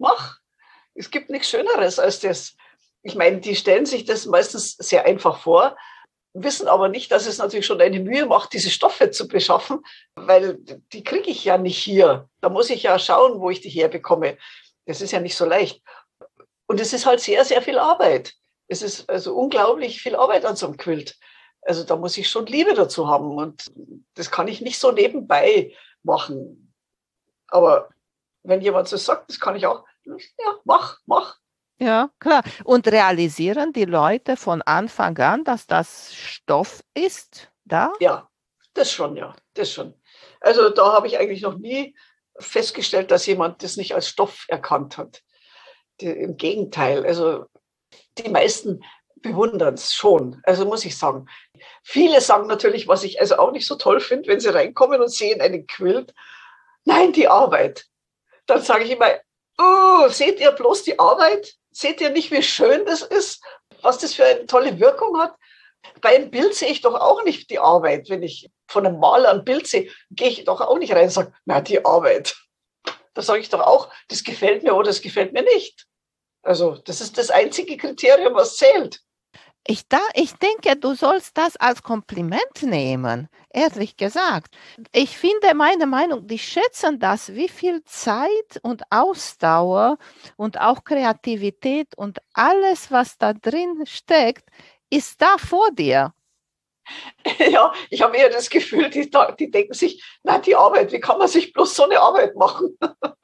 Es gibt nichts Schöneres als das. Ich meine, die stellen sich das meistens sehr einfach vor, wissen aber nicht, dass es natürlich schon eine Mühe macht, diese Stoffe zu beschaffen, weil die kriege ich ja nicht hier. Da muss ich ja schauen, wo ich die herbekomme. Das ist ja nicht so leicht. Und es ist halt sehr, sehr viel Arbeit. Es ist also unglaublich viel Arbeit an so einem Quilt. Also da muss ich schon Liebe dazu haben und das kann ich nicht so nebenbei machen. Aber wenn jemand so sagt, das kann ich auch, ja, mach. Ja, klar. Und realisieren die Leute von Anfang an, dass das Stoff ist da? Ja, Das schon, ja, das schon. Also da habe ich eigentlich noch nie festgestellt, dass jemand das nicht als Stoff erkannt hat. Im Gegenteil, also die meisten bewundern es schon, also muss ich sagen. Viele sagen natürlich, was ich also auch nicht so toll finde, wenn sie reinkommen und sehen einen Quilt. Nein, die Arbeit. Dann sage ich immer, oh, seht ihr bloß die Arbeit? Seht ihr nicht, wie schön das ist? Was das für eine tolle Wirkung hat? Bei einem Bild sehe ich doch auch nicht die Arbeit. Wenn ich von einem Maler ein Bild sehe, gehe ich doch auch nicht rein und sage, na, die Arbeit. Da sage ich doch auch, das gefällt mir oder das gefällt mir nicht. Also das ist das einzige Kriterium, was zählt. Ich denke, du sollst das als Kompliment nehmen, ehrlich gesagt. Ich finde, meine Meinung, die schätzen das, wie viel Zeit und Ausdauer und auch Kreativität und alles, was da drin steckt, ist da vor dir. Ja, ich habe eher das Gefühl, die denken sich, na, die Arbeit, wie kann man sich bloß so eine Arbeit machen?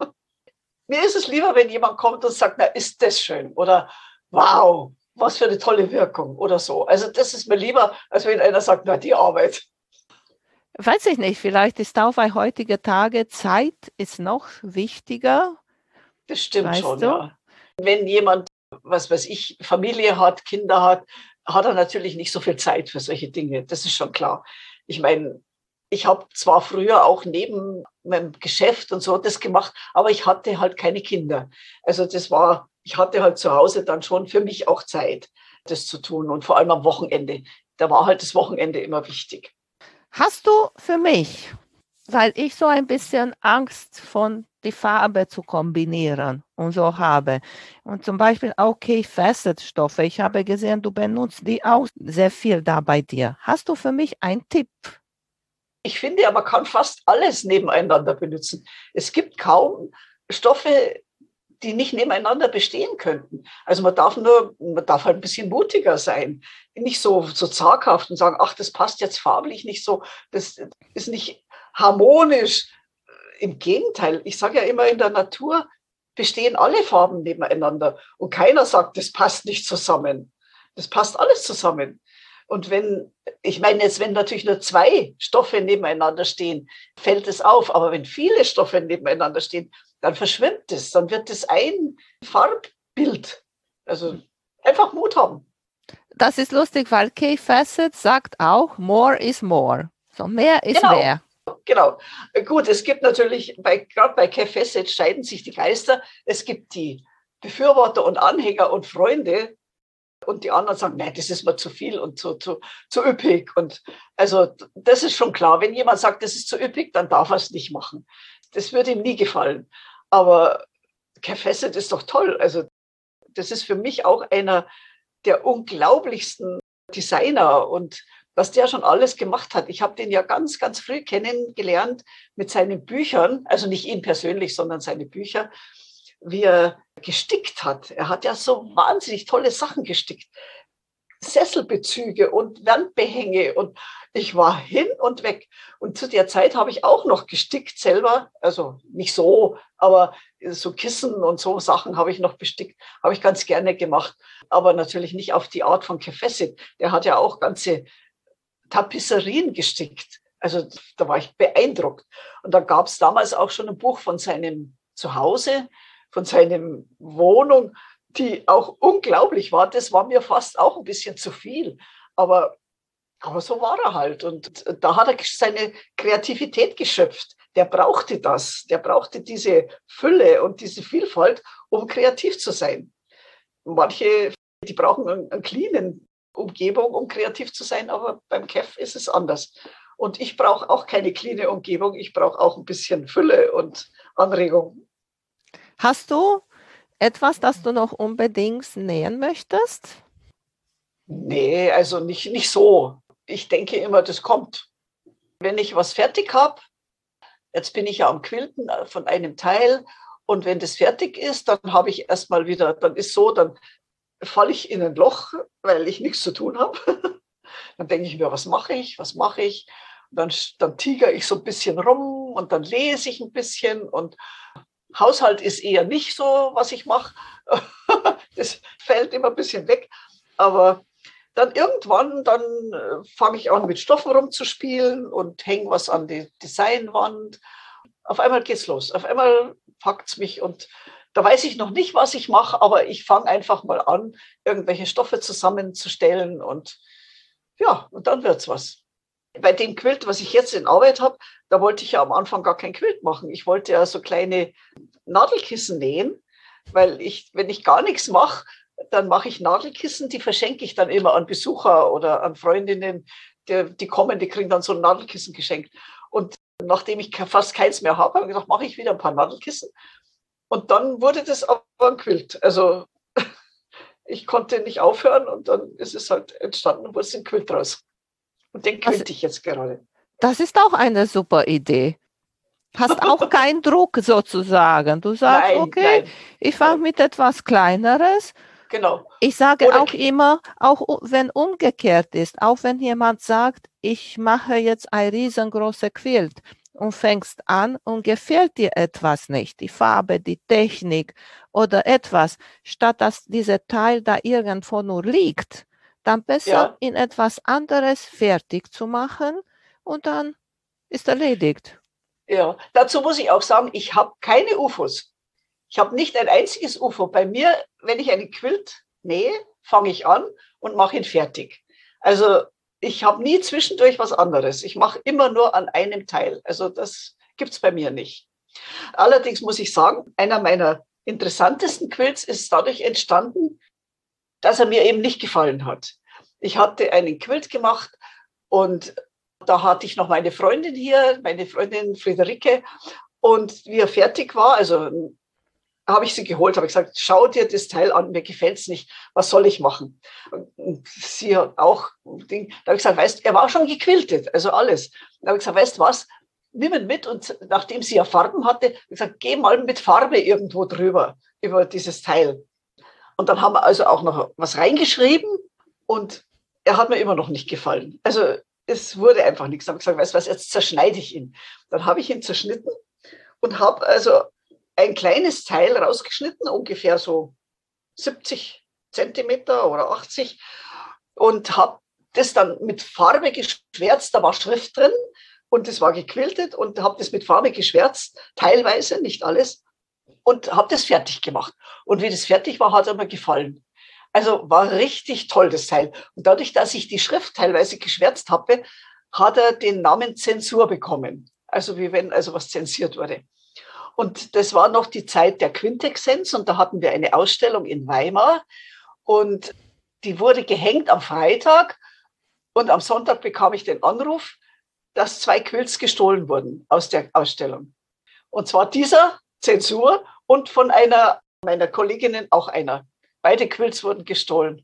Mir ist es lieber, wenn jemand kommt und sagt, na, ist das schön oder wow, was für eine tolle Wirkung oder so. Also das ist mir lieber, als wenn einer sagt, na, die Arbeit. Weiß ich nicht, vielleicht ist auch bei heutigen Tage Zeit ist noch wichtiger, Das stimmt weißt schon, du? ja. Wenn jemand, was weiß ich, Familie hat, Kinder hat, hat er natürlich nicht so viel Zeit für solche Dinge. Das ist schon klar. Ich meine, ich habe zwar früher auch neben meinem Geschäft und so das gemacht, aber ich hatte halt keine Kinder. Also ich hatte halt zu Hause dann schon für mich auch Zeit, das zu tun und vor allem am Wochenende. Da war halt das Wochenende immer wichtig. Hast du für mich, weil ich so ein bisschen Angst von die Farbe zu kombinieren und so habe. Und zum Beispiel auch K-Facet-Stoffe. Ich habe gesehen, du benutzt die auch sehr viel da bei dir. Hast du für mich einen Tipp? Ich finde, ja, man kann fast alles nebeneinander benutzen. Es gibt kaum Stoffe, die nicht nebeneinander bestehen könnten. Also man darf halt ein bisschen mutiger sein. Nicht so zaghaft und sagen, ach, das passt jetzt farblich nicht so, das ist nicht harmonisch. Im Gegenteil, ich sage ja immer, in der Natur bestehen alle Farben nebeneinander und keiner sagt, das passt nicht zusammen. Das passt alles zusammen. Und ich meine jetzt, wenn natürlich nur zwei Stoffe nebeneinander stehen, fällt es auf. Aber wenn viele Stoffe nebeneinander stehen, dann verschwimmt es. Dann wird es ein Farbbild. Also einfach Mut haben. Das ist lustig, weil K-Facet sagt auch, more is more. So mehr ist Genau, mehr. genau. Gut, es gibt natürlich, gerade bei Café scheiden sich die Geister. Es gibt die Befürworter und Anhänger und Freunde. Und die anderen sagen, nein, das ist mir zu viel und zu üppig. Und also das ist schon klar. Wenn jemand sagt, das ist zu üppig, dann darf er es nicht machen. Das würde ihm nie gefallen. Aber Café ist doch toll. Also das ist für mich auch einer der unglaublichsten Designer und was der schon alles gemacht hat. Ich habe den ja ganz, ganz früh kennengelernt mit seinen Büchern, also nicht ihn persönlich, sondern seine Bücher, wie er gestickt hat. Er hat ja so wahnsinnig tolle Sachen gestickt. Sesselbezüge und Wandbehänge und ich war hin und weg. Und zu der Zeit habe ich auch noch gestickt selber, also nicht so, aber so Kissen und so Sachen habe ich noch bestickt, habe ich ganz gerne gemacht, aber natürlich nicht auf die Art von Kefessit. Der hat ja auch ganze Tapisserien gestickt. Also da war ich beeindruckt. Und da gab es damals auch schon ein Buch von seinem Zuhause, von seiner Wohnung, die auch unglaublich war. Das war mir fast auch ein bisschen zu viel. Aber so war er halt. Und da hat er seine Kreativität geschöpft. Der brauchte das. Der brauchte diese Fülle und diese Vielfalt, um kreativ zu sein. Manche, die brauchen einen cleanen Umgebung, um kreativ zu sein, aber beim Kev ist es anders. Und ich brauche auch keine cleane Umgebung. Ich brauche auch ein bisschen Fülle und Anregung. Hast du etwas, das du noch unbedingt nähen möchtest? Nee, also nicht so. Ich denke immer, das kommt. Wenn ich was fertig habe, jetzt bin ich ja am Quilten von einem Teil und wenn das fertig ist, dann habe ich erstmal wieder, dann ist so, dann falle ich in ein Loch, weil ich nichts zu tun habe. Dann denke ich mir, was mache ich, was mache ich? Dann tigere ich so ein bisschen rum und dann lese ich ein bisschen und Haushalt ist eher nicht so, was ich mache. Das fällt immer ein bisschen weg. Aber dann irgendwann, fange ich an, mit Stoffen rumzuspielen und hänge was an die Designwand. Auf einmal geht's los. Auf einmal packt's mich und da weiß ich noch nicht, was ich mache, aber ich fange einfach mal an, irgendwelche Stoffe zusammenzustellen und ja, und dann wird's was. Bei dem Quilt, was ich jetzt in Arbeit habe, da wollte ich ja am Anfang gar kein Quilt machen. Ich wollte ja so kleine Nadelkissen nähen, weil wenn ich gar nichts mache, dann mache ich Nadelkissen, die verschenke ich dann immer an Besucher oder an Freundinnen, die kommen, die kriegen dann so ein Nadelkissen geschenkt. Und nachdem ich fast keins mehr habe, habe ich gedacht, mache ich wieder ein paar Nadelkissen. Und dann wurde das aber ein Quilt. Also ich konnte nicht aufhören und dann ist es halt entstanden und wurde ein Quilt draus. Und den quilte ich jetzt gerade. Das ist auch eine super Idee. Hast auch keinen Druck sozusagen. Du sagst, okay, ich fange mit etwas Kleineres. Genau. Ich sage auch immer, auch wenn umgekehrt ist, auch wenn jemand sagt, ich mache jetzt ein riesengroßes Quilt und fängst an und gefällt dir etwas nicht, die Farbe, die Technik oder etwas, statt dass dieser Teil da irgendwo nur liegt, dann besser in etwas anderes fertig zu machen und dann ist erledigt. Ja, dazu muss ich auch sagen, ich habe keine UFOs. Ich habe nicht ein einziges UFO. Bei mir, wenn ich einen Quilt nähe, fange ich an und mache ihn fertig. Also ich habe nie zwischendurch was anderes. Ich mache immer nur an einem Teil. Also das gibt es bei mir nicht. Allerdings muss ich sagen, einer meiner interessantesten Quilts ist dadurch entstanden, dass er mir eben nicht gefallen hat. Ich hatte einen Quilt gemacht und da hatte ich noch meine Freundin hier, meine Freundin Friederike. Und wie er fertig war, also habe ich sie geholt, habe gesagt, schau dir das Teil an, mir gefällt es nicht, was soll ich machen? Und sie hat auch, da habe ich gesagt, weißt, er war schon gequiltet, also alles. Da habe ich gesagt, weißt du was, nimm ihn mit und nachdem sie ja Farben hatte, habe ich gesagt, geh mal mit Farbe irgendwo drüber, über dieses Teil. Und dann haben wir also auch noch was reingeschrieben und er hat mir immer noch nicht gefallen. Also es wurde einfach nichts. Dann habe ich gesagt, weißt du was, jetzt zerschneide ich ihn. Dann habe ich ihn zerschnitten und habe also ein kleines Teil rausgeschnitten, ungefähr so 70 Zentimeter oder 80 und habe das dann mit Farbe geschwärzt, da war Schrift drin und das war gequiltet und habe das mit Farbe geschwärzt, teilweise, nicht alles, und habe das fertig gemacht. Und wie das fertig war, hat er mir gefallen. Also war richtig toll, das Teil. Und dadurch, dass ich die Schrift teilweise geschwärzt habe, hat er den Namen Zensur bekommen. Also wie wenn also was zensiert wurde. Und das war noch die Zeit der Quintexenz und da hatten wir eine Ausstellung in Weimar und die wurde gehängt am Freitag und am Sonntag bekam ich den Anruf, dass 2 Quilts gestohlen wurden aus der Ausstellung. Und zwar dieser Zensur und von einer meiner Kolleginnen auch einer. Beide Quilts wurden gestohlen.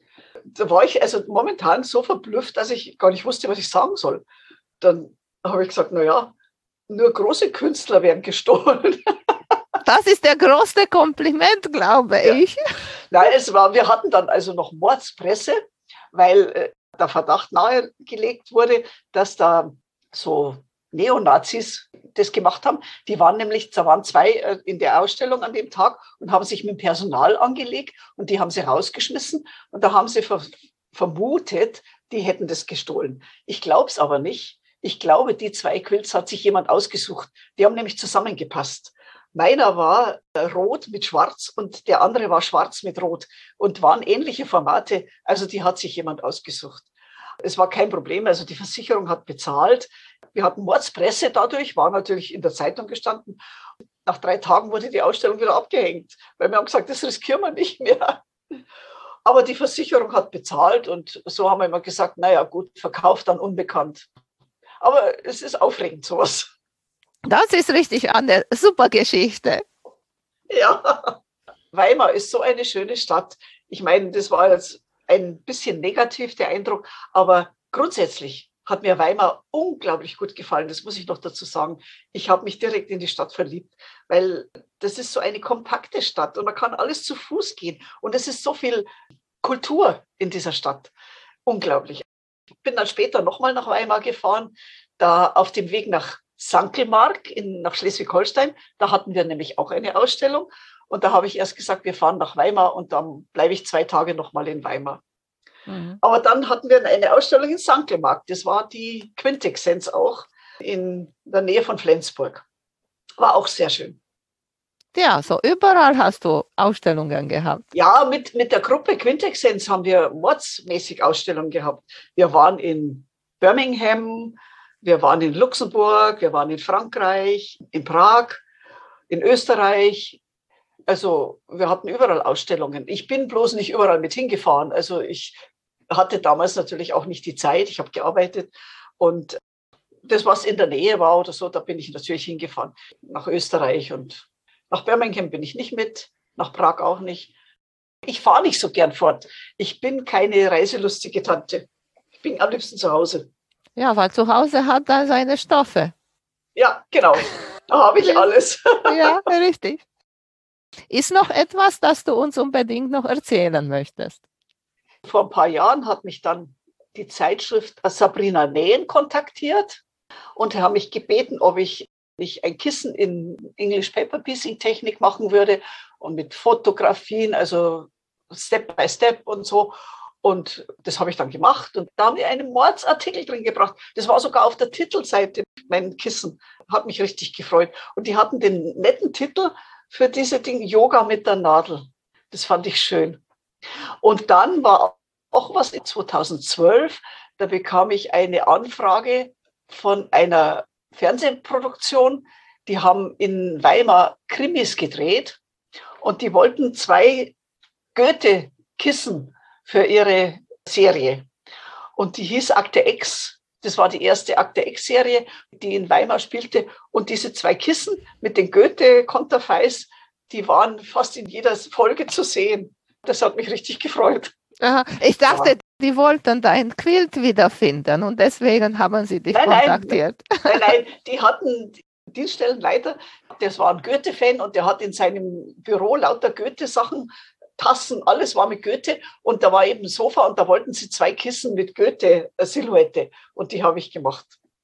Da war ich also momentan so verblüfft, dass ich gar nicht wusste, was ich sagen soll. Dann habe ich gesagt, naja, nur große Künstler werden gestohlen. Das ist der größte Kompliment, glaube ich. Nein, wir hatten dann also noch Mordspresse, weil der Verdacht nahegelegt wurde, dass da so Neonazis das gemacht haben. Da waren 2 in der Ausstellung an dem Tag und haben sich mit dem Personal angelegt und die haben sie rausgeschmissen und da haben sie vermutet, die hätten das gestohlen. Ich glaube es aber nicht. Ich glaube, die 2 Quilts hat sich jemand ausgesucht. Die haben nämlich zusammengepasst. Meiner war rot mit schwarz und der andere war schwarz mit rot und waren ähnliche Formate. Also die hat sich jemand ausgesucht. Es war kein Problem, also die Versicherung hat bezahlt. Wir hatten Mordspresse dadurch, war natürlich in der Zeitung gestanden. Nach 3 Tagen wurde die Ausstellung wieder abgehängt, weil wir haben gesagt, das riskieren wir nicht mehr. Aber die Versicherung hat bezahlt und so haben wir immer gesagt, naja gut, verkauft dann unbekannt. Aber es ist aufregend, sowas. Das ist richtig eine super Geschichte. Ja, Weimar ist so eine schöne Stadt. Ich meine, das war jetzt ein bisschen negativ, der Eindruck, aber grundsätzlich hat mir Weimar unglaublich gut gefallen. Das muss ich noch dazu sagen. Ich habe mich direkt in die Stadt verliebt, weil das ist so eine kompakte Stadt und man kann alles zu Fuß gehen. Und es ist so viel Kultur in dieser Stadt. Unglaublich. Ich bin dann später nochmal nach Weimar gefahren, da auf dem Weg nach Sankelmark nach Schleswig-Holstein. Da hatten wir nämlich auch eine Ausstellung. Und da habe ich erst gesagt, wir fahren nach Weimar und dann bleibe ich 2 Tage nochmal in Weimar. Aber dann hatten wir eine Ausstellung in Sankelmark. Das war die Quintexsenz auch in der Nähe von Flensburg. War auch sehr schön. Ja, so überall hast du Ausstellungen gehabt. Ja, mit der Gruppe Quintexsenz haben wir mordsmäßig Ausstellungen gehabt. Wir waren in Birmingham, wir waren in Luxemburg, wir waren in Frankreich, in Prag, in Österreich. Also wir hatten überall Ausstellungen. Ich bin bloß nicht überall mit hingefahren. Also ich hatte damals natürlich auch nicht die Zeit. Ich habe gearbeitet und das, was in der Nähe war oder so, da bin ich natürlich hingefahren. Nach Österreich und nach Birmingham bin ich nicht mit, nach Prag auch nicht. Ich fahre nicht so gern fort. Ich bin keine reiselustige Tante. Ich bin am liebsten zu Hause. Ja, weil zu Hause hat er seine Stoffe. Ja, genau. Da habe ich alles. Ja, richtig. Ist noch etwas, das du uns unbedingt noch erzählen möchtest? Vor ein paar Jahren hat mich dann die Zeitschrift Sabrina Nähen kontaktiert und haben mich gebeten, ob ich ein Kissen in English Paper Piecing Technik machen würde und mit Fotografien, also Step by Step und so. Und das habe ich dann gemacht und da haben die einen Mordsartikel drin gebracht. Das war sogar auf der Titelseite, mein Kissen. Hat mich richtig gefreut. Und die hatten den netten Titel für diese Dinge, Yoga mit der Nadel. Das fand ich schön. Und dann war auch was in 2012, da bekam ich eine Anfrage von einer Fernsehproduktion, die haben in Weimar Krimis gedreht und die wollten 2 Goethe-Kissen für ihre Serie. Und die hieß Akte X. Das war die erste Akte X-Serie, die in Weimar spielte. Und diese 2 Kissen mit den Goethe-Konterfeis, die waren fast in jeder Folge zu sehen. Das hat mich richtig gefreut. Aha. Ich dachte, die wollten dein Quilt wiederfinden und deswegen haben sie dich kontaktiert. Nein, die hatten Dienststellenleiter, das war ein Goethe-Fan und der hat in seinem Büro lauter Goethe-Sachen, Tassen, alles war mit Goethe und da war eben ein Sofa und da wollten sie 2 Kissen mit Goethe-Silhouette und die habe ich gemacht.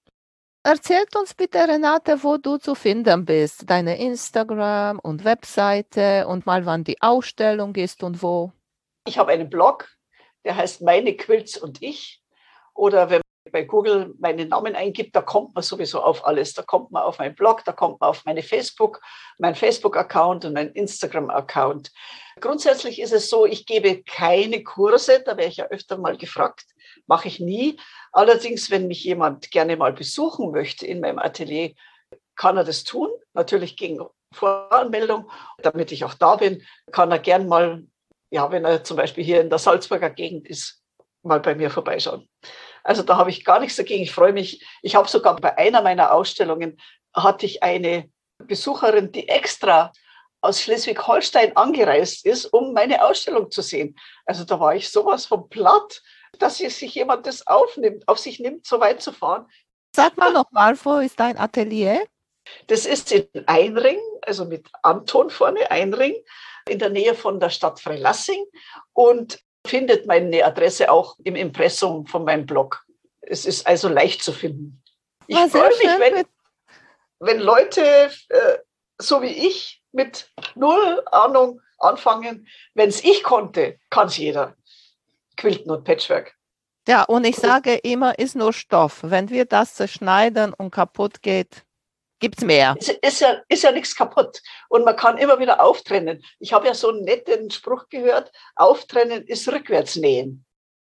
Erzählt uns bitte, Renate, wo du zu finden bist, deine Instagram und Webseite und mal wann die Ausstellung ist und wo. Ich habe einen Blog, der heißt Meine Quilts und ich. Oder wenn man bei Google meinen Namen eingibt, da kommt man sowieso auf alles. Da kommt man auf meinen Blog, da kommt man auf meinen Facebook-Account und meinen Instagram-Account. Grundsätzlich ist es so, ich gebe keine Kurse, da wäre ich ja öfter mal gefragt, mache ich nie. Allerdings, wenn mich jemand gerne mal besuchen möchte in meinem Atelier, kann er das tun, natürlich gegen Voranmeldung. Damit ich auch da bin, kann er gern mal, ja, wenn er zum Beispiel hier in der Salzburger Gegend ist, mal bei mir vorbeischauen. Also da habe ich gar nichts dagegen. Ich freue mich. Ich habe sogar bei einer meiner Ausstellungen hatte ich eine Besucherin, die extra aus Schleswig-Holstein angereist ist, um meine Ausstellung zu sehen. Also da war ich sowas von platt, dass sich jemand das auf sich nimmt, so weit zu fahren. Sag mal nochmal, wo ist dein Atelier? Das ist in Einring, also mit Anton vorne, Einring, in der Nähe von der Stadt Freilassing und findet meine Adresse auch im Impressum von meinem Blog. Es ist also leicht zu finden. Ich freue mich, wenn Leute so wie ich mit 0 Ahnung anfangen. Wenn es ich konnte, kann es jeder. Quilten und Patchwork. Ja, und ich sage immer, ist nur Stoff. Wenn wir das zerschneiden und kaputt geht, gibt es mehr. Ist ja nichts kaputt. Und man kann immer wieder auftrennen. Ich habe ja so einen netten Spruch gehört, auftrennen ist rückwärts nähen.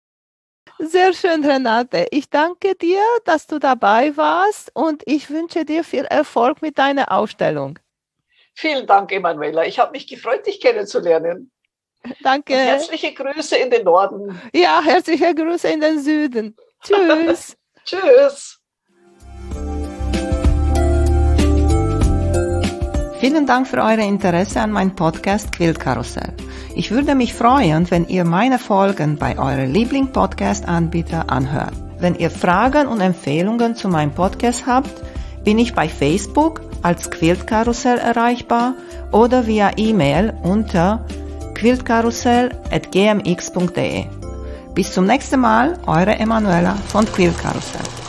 Sehr schön, Renate. Ich danke dir, dass du dabei warst und ich wünsche dir viel Erfolg mit deiner Ausstellung. Vielen Dank, Emanuela. Ich habe mich gefreut, dich kennenzulernen. Danke. Und herzliche Grüße in den Norden. Ja, herzliche Grüße in den Süden. Tschüss. Tschüss. Vielen Dank für euer Interesse an meinem Podcast Quiltkarussell. Ich würde mich freuen, wenn ihr meine Folgen bei eurem Liebling-Podcast-Anbieter anhört. Wenn ihr Fragen und Empfehlungen zu meinem Podcast habt, bin ich bei Facebook als Quiltkarussell erreichbar oder via E-Mail unter quiltkarussell@gmx.de. Bis zum nächsten Mal, eure Emanuela von Quiltkarussell.